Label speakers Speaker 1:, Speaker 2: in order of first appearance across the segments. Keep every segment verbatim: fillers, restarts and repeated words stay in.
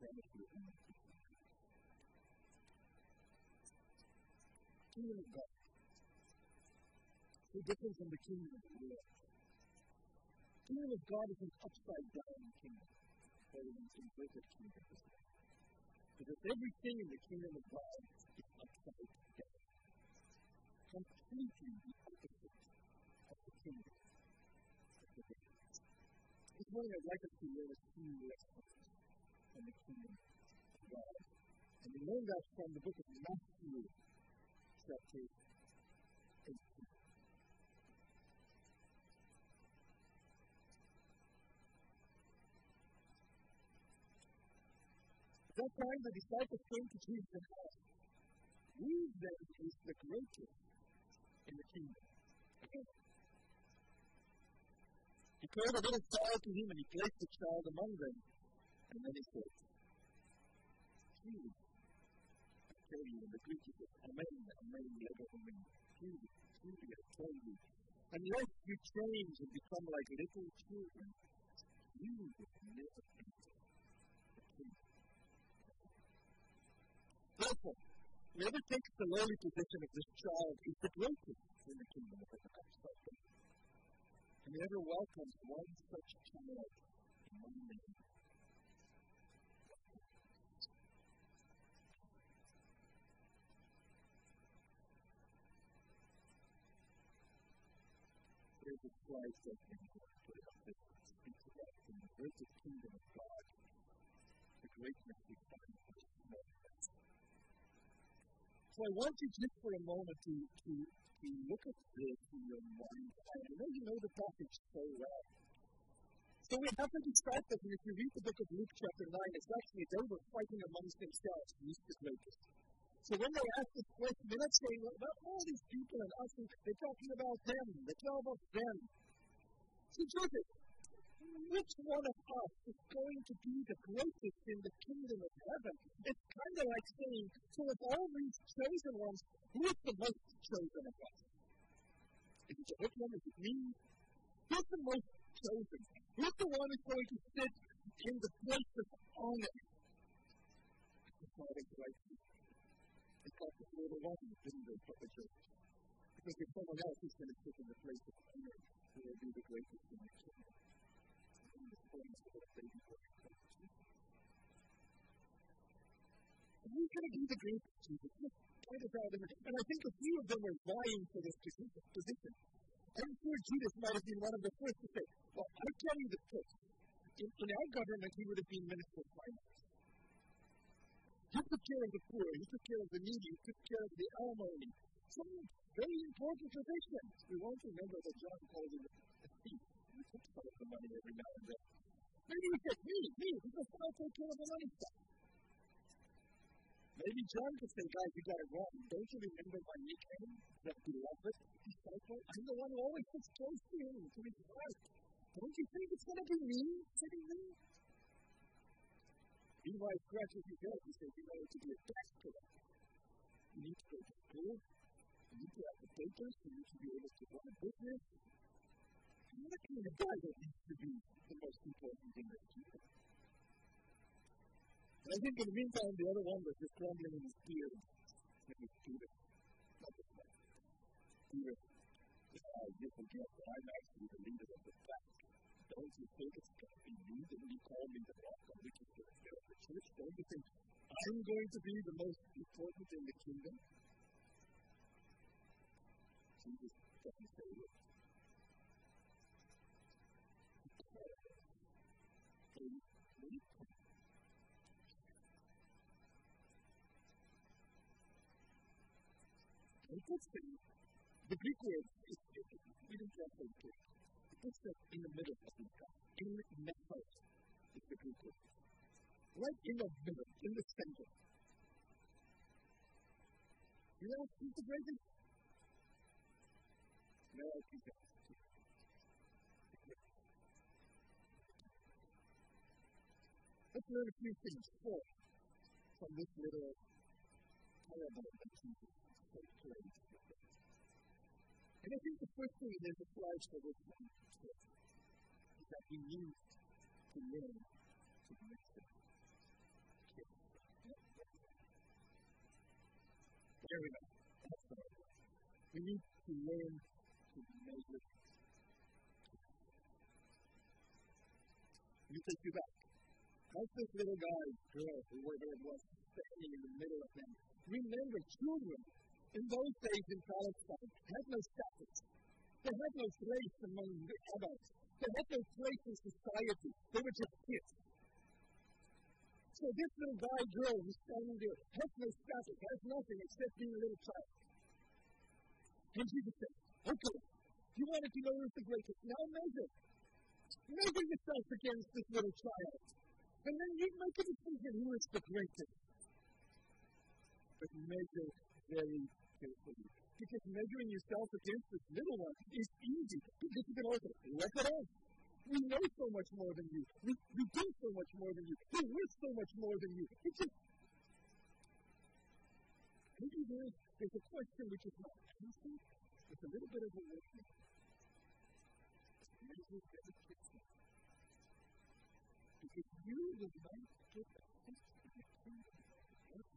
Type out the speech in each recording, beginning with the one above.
Speaker 1: promise you in the kingdom of God. So different from the kingdom of the world. The kingdom of God is an upside down kingdom, or an inverted kingdom. Because everything in the kingdom of God is upside down. Completely the opposite of the kingdom of the world. This morning I'd like us to learn a few lessons from the kingdom of God. And we learn that from the book of Matthew, chapter eighteen. At that time, the disciples came to Jesus and asked, "Who then is the greatest in the kingdom?" Again. He called a little child to him, and he placed the child among them. And then he said, "Truly, I tell you," and the Greek is amen, amen, amen, truly, truly, I tell you, unless you change and become like little children, you will never enter the kingdom. Therefore, whoever takes the lowly position of this child is the greatest in the kingdom of God. And whoever welcomes one such child in my name, there's a slide that we can put up that speaks about in the greatest kingdom of God, the greatness we find in the small things. So I want you just for a moment to, to, to look at this in your mind. I know you know the passage so well. So we have the disciples, and if you read the book of Luke chapter nine, it's actually they were fighting amongst themselves, who's the greatest. So when they ask this question, they're not saying, well, about all these people and us, they're talking about them, the twelve of them. So Joseph, which one of us is going to be the greatest in the kingdom of heaven? It's kind of like saying, so of all these chosen ones, who is the most chosen of us? Is it Jehoshaphat? Is it me? Who's the most chosen? Who's the one who's going to sit in the place of honor? It's the Father Christ. It's like the little one who didn't go to the church. Because if someone else is going to sit in the place of honor, who will be the greatest in the kingdom. Who's going to be the greatest Jesus? Point us out. And I think a few of them were vying for this position. I'm sure Judas might have been one of the first to say, well, I tell you the truth. In, in our government, he would have been minister of finance. He took care of the poor, he took care of the needy, he took care of the alimony. Some very important positions. We won't remember that John called him a thief. We took some of the money every now and then. Maybe he said, me, me, because I'll take care of the money stuff. Maybe John could say, guys, you got it wrong. Don't you remember my nickname, that beloved disciple? I'm the one who always sits close to him, to his heart. Don't you think it's going to be me sitting there? Levi scratches his head. He says, you know, to be a tax collector, you need to go to school, you need to have the papers, you need to be able to run a business. I'm not kind of guy that needs to be the most important thing in the kingdom. And I think in the meantime, the other one was just grumbling in his beard. It was Peter. Not this one. Peter, I just forget that I'm actually the leader of the pack. Don't you think it's going to be me that you call me the rock on which is going to build the church? Don't you think I'm going to be the most important in the kingdom? Jesus doesn't say it. It puts them, the Greek word, it, it, it, we didn't translate it. It puts them in the middle of the God. In the middle is the Greek word. Right in the middle, in the center. You know who's the greatest? No, I think that's it. Let's learn a few things. Four, from this little parable that Jesus and I think the first thing that applies for this one is that we need to learn to listen. Fair enough. That's the right way. We need to learn to measure. Let me take you back. How's this little guy, girl, or whatever it was, standing in the middle of them? Remember, children in those days in Palestine had no status. They had no place among the adults. They had no place in society. They were just kids. So this little guy, girl, who's standing there, has no status, has nothing except being a little child. And Jesus said, okay, you wanted to know who's the greatest. Now measure. Measure yourself against this little child. And then you make a decision who is the greatest. But measure very carefully. Because measuring yourself against this little one is easy. Because you can also let it off. We know so much more than you. We, we do so much more than you. We wish so much more than you. It's just, maybe there's, there's a question which is not answered. It's a little bit of a worship. Measure very carefully. Because you will not get a taste of the kingdom of heaven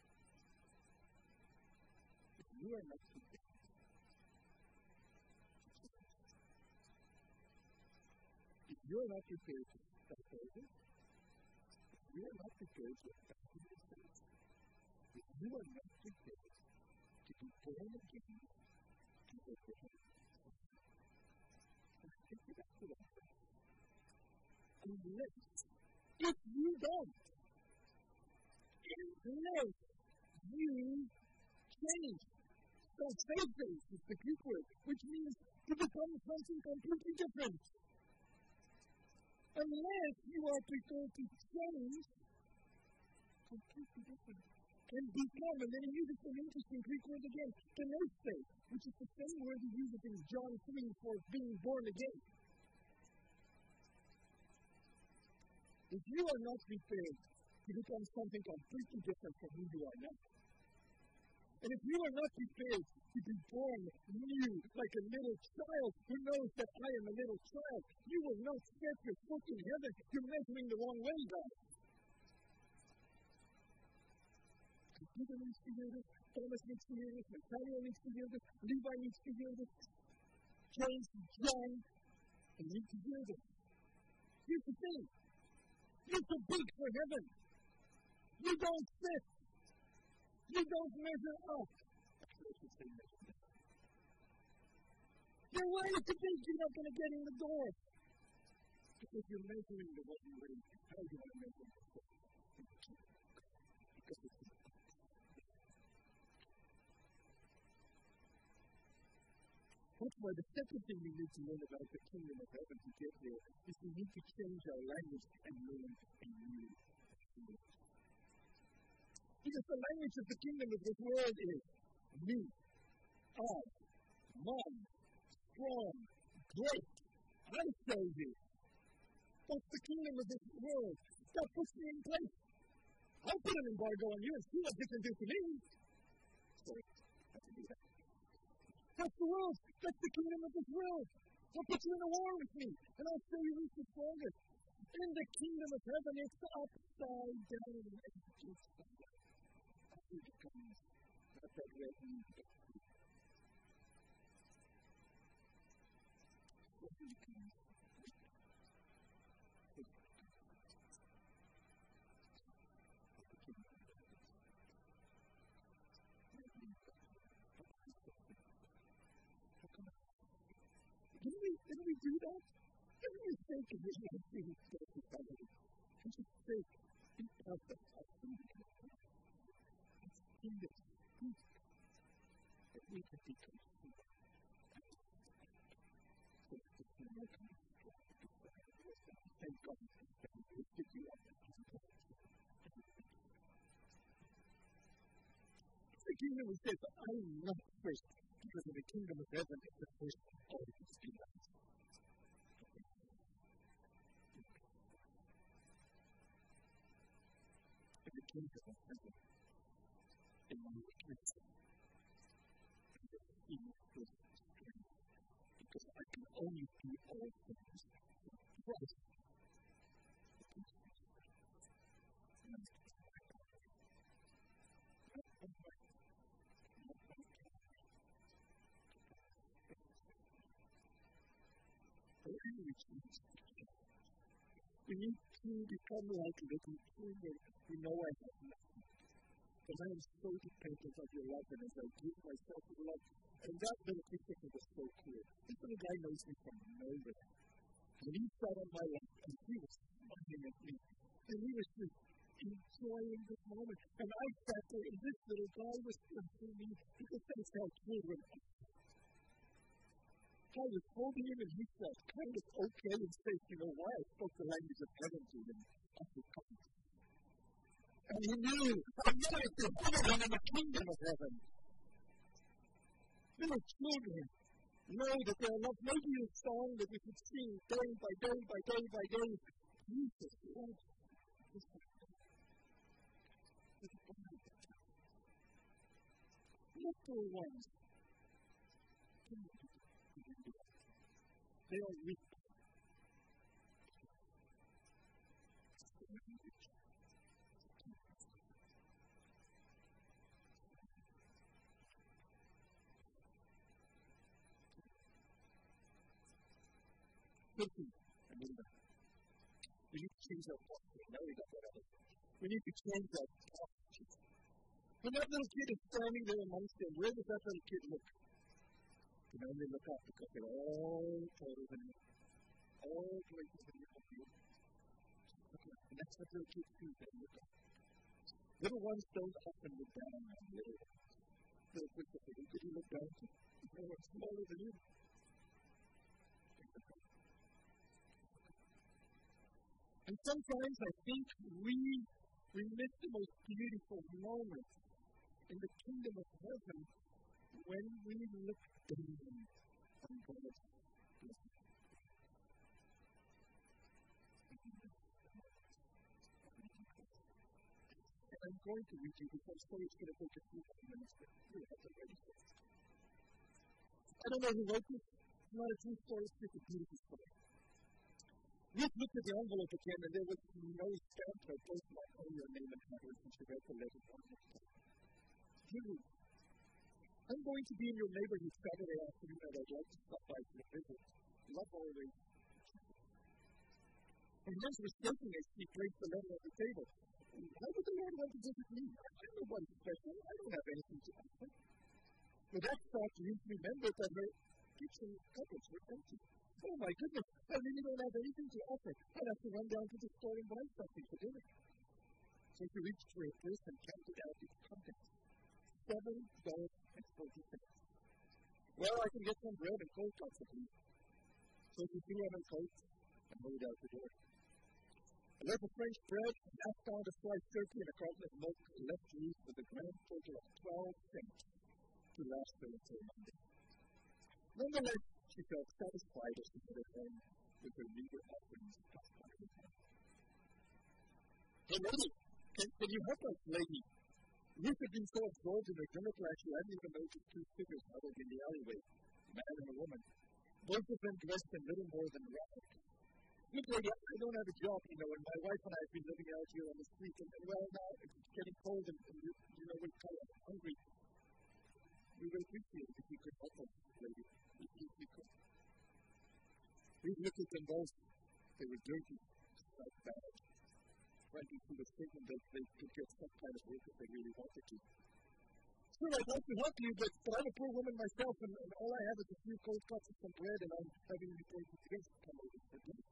Speaker 1: if you are not prepared. If you are not prepared to start over, if you are not prepared to abandon your faith, if you are not prepared to be born again, to obey, I think you have to that. Unless, if you don't, unless you change, so faith is the Greek word, which means to become something completely different. Unless you are prepared to change, completely different, and become, and then he uses an interesting Greek word again, keneste, which is the same word he uses in John three for being born again. If you are not prepared to become something completely different from who you are now, and if you are not prepared to be born new like a little child who knows that I am a little child, you will not set your foot in heaven. You're measuring the wrong way, guys. Peter needs to hear this. Thomas needs to hear this. Nathaniel needs to hear this. Levi needs to hear this. James, John, they need to hear this. Here's the thing. You're too big for heaven. You don't fit. You don't measure up. You're way too big. You're not going to get in the door. Because you're measuring the wrong way. How do you want to measure yourself? Because it's That's why the second thing we need to learn about the kingdom of heaven to get there is we need to change our language and learn a new language. Because the language of the kingdom of this world is me, I, mine, strong, great, I show you. That's the kingdom of this world. That puts me in place. I'll put an embargo on you and see what you can do to me. Sorry, I have to do that. That's the world. That's the kingdom of this world. I'll put you in a war with me, and I'll show you who's the strongest. In the kingdom of heaven, it's upside down. It's it becomes not that red meat, but what it becomes. Didn't we, didn't we do that? Didn't we think of this as being specificity? It's just fake. It's not the It's in this peace that we can be consumed. So it's not going to be thank God that we will pick you up and keep you up. The kingdom of says, I am not first. Because in the kingdom of heaven, it's the first of all these kingdoms. In the kingdom of heaven, in my weakness, in the first strength, because I can only do all things through Christ. really change. We need to become like little children who know I have nothing. But I am so dependent on your love, and as I give myself to the love, and that little picture was so cool. This little guy knows me from nowhere. And he sat on my lap, and he was smiling at me. And he was just enjoying this moment. And I sat there, and this little guy was blessing me because that's how children are. I was holding him, and he felt kind of okay and safe. You know why? I spoke the language of heaven to him after coming. And he knew I wanted to follow him in the kingdom of heaven. Little children know that they are loved. Maybe a song that we could sing day by day by day by day. Jesus loves us. Little ones. They are weak. We need to change our posture. Now we got that other. We need to change our posture. When that little kid is standing there amongst them, where does that little kid look? You can only look up because they're all taller than you. All greater than you. And that's what little kids do. They look up. Little ones don't often look down on little ones. Little quick of them. Did you look down to? They were smaller than you. And sometimes I think we, we miss the most beautiful moments in the kingdom of heaven when we look down on God's blessing. And I'm going to read you because I'm sorry it's going to take a few minutes, but you have to ready for it. I don't know who wrote this. It's not a true story, it's just a beautiful story. Ruth looked at the envelope again, and there was no stamp or postmark on your name and address, and she read the letter one more time. Dear Ruth, I'm going to be in your neighborhood Saturday afternoon, and I'd like to stop by for a visit. Love always. And Liz was thinking as she placed the letter on the table. Why would the Lord want to visit me? I'm nobody special. I don't have anything to offer. With that thought, Ruth remembered that her kitchen cupboards were empty. Oh my goodness, I really don't have anything to offer. I'd have to run down to the store and buy something for dinner. So she reached for her purse and counted out its contents. Seven dollars and forty cents. Well, I can get some bread and cold cuts for you. So she threw on her coat and moved out the door. A loaf of French bread, a half pound of sliced turkey, and a carton of milk left Ruth with a grand total of twelve cents to last her until Monday. Nonetheless, she felt satisfied as she headed home with her meager offerings passed by her hand. Hey, lady, can, can you help us, lady? Ruth had been so absorbed in her dinner class she hadn't even noticed two figures huddled in the alleyway, a man and a woman, both of them dressed in little more than rags. Look, lady, I don't have a job, you know, and my wife and I have been living out here on the street, and, and well, now it's getting cold, and, and you, you know, we're kind of hungry. We would appreciate it if you could help us, lady. If you, if you could. We looked at them both. They were dirty, like bad. Frankly, she was thinking that they could get some kind of work if they really wanted to. Sure, I'd like to help you, but, but I'm a poor woman myself, and, and all I have is a few cold cuts and some bread, and I'm having the important guests come over for dinner.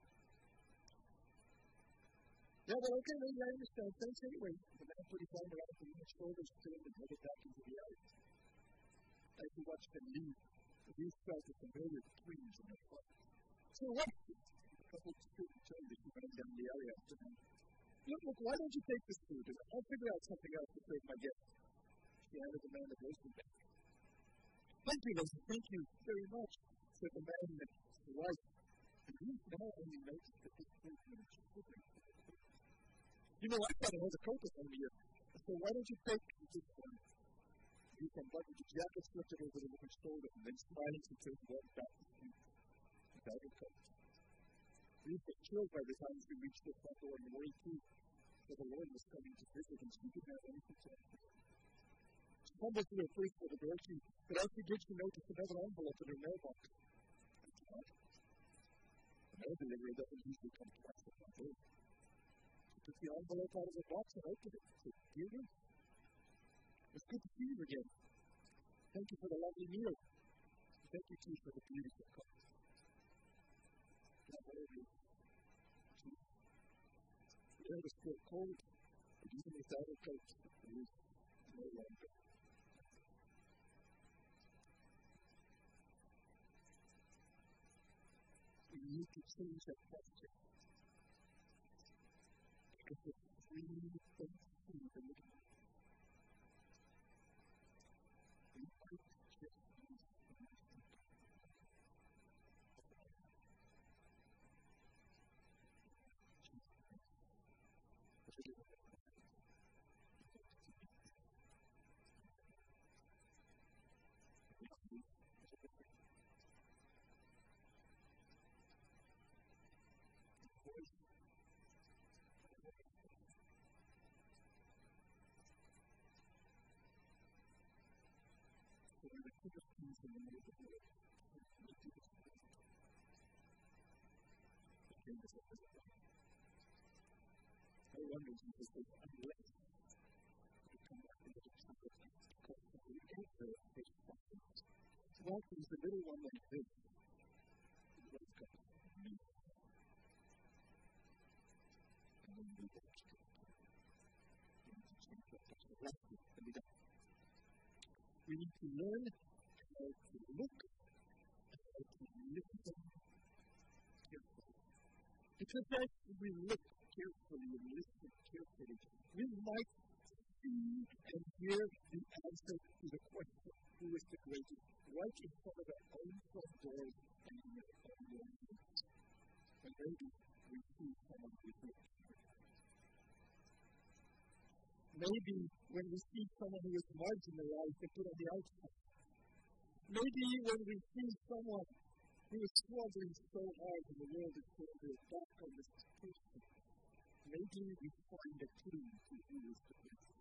Speaker 1: Yeah, well, okay, lady, I understand. Thanks anyway. The man put his arm around her shoulders, turned and headed back into the alley. As he watched them leave, Ruth felt a familiar twinge in her heart. So what? The couple stood and turned as she ran down the alley after him. Look, look, why don't you take this food, and I'll figure out something else to serve my guests. She handed the man a grocery bag. Thank you, Rosie, thank you very much, said the man and his wife. And Ruth now only noticed that this food was shivering. You know, I've got another coat on here, so why don't you take this one? Ruth unbuttoned the jacket, slipped it over the woman's shoulder, and then smiling, she turned and walked back to the street without her coat. Ruth was chilled by the time she reached the front door and worried too, for the Lord was coming to visit and she didn't have anything to offer. She fumbled through her purse for the door key, but as she did, she noticed another envelope in her mailbox. mail delivery doesn't usually come to us at my door. He took the envelope out of the box and opened it. He said, "Dear you, it's good to see you again. Thank you for the lovely meal. Thank you, too, for the beautiful cup. God, whatever you do. The air was still cold, but even without a coat, it was no longer. We need to change that question. Because the three things see the living. We might just use in the middle of the world. I wonder if this is unless we come back to the truth because we can't do it for something. What is the little one like this? What is God? Me. And then we will keep it. We need to change that picture. That's it. And we don't. We need to learn how to look and how to listen carefully. Because as we look carefully and listen carefully, we might see and hear the answer to the question, who is the greatest, right in front of our own front doors and in our own lives. And maybe we see someone who is looking. Maybe when we see someone who is marginalized and put on the outside. Maybe when we see someone who is struggling so hard in the world is turned their back on this person. Maybe we find a clue to who is the greatest.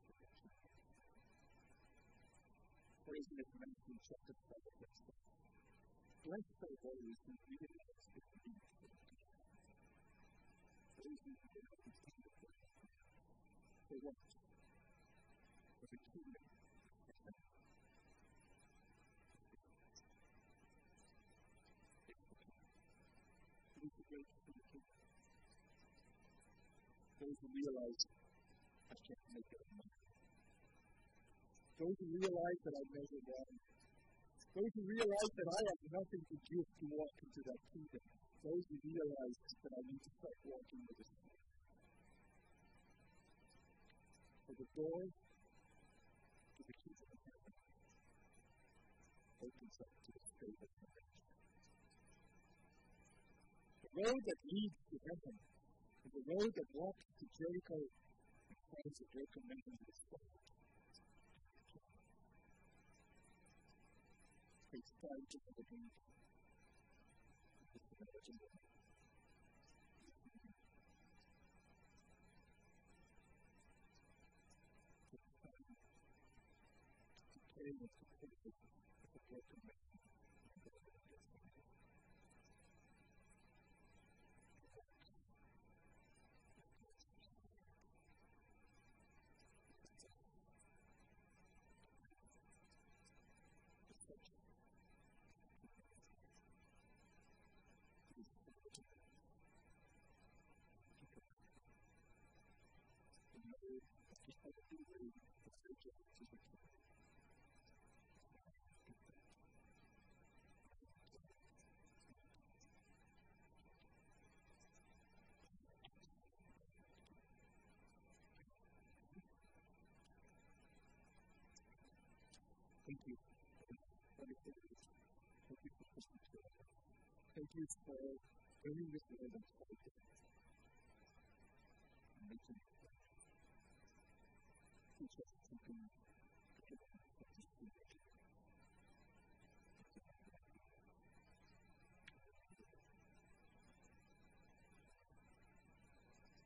Speaker 1: For isn't it Matthew chapter seven verse one? Blessed are those who realize the need for God. Those who realize the need for God. For what? For the kingdom of heaven. Who is the greatest in the kingdom? Those who realize I can't make it enough. Those who realize that I measure wrong. Those who realize that I have nothing to give to walk into that kingdom. Those who realize that I need to start walking with the Spirit. For the door to the kingdom of heaven opens up to the Spirit of God. The road that leads to heaven is the road that walks to Jericho and finds a broken man in his soul. Takes time to have a drink. It's imaginable. Takes time to carry the support of a broken man. Thank you. Thank you for listening to us. Thank you for bringing this word and speaking it. And making it work. Teach us to be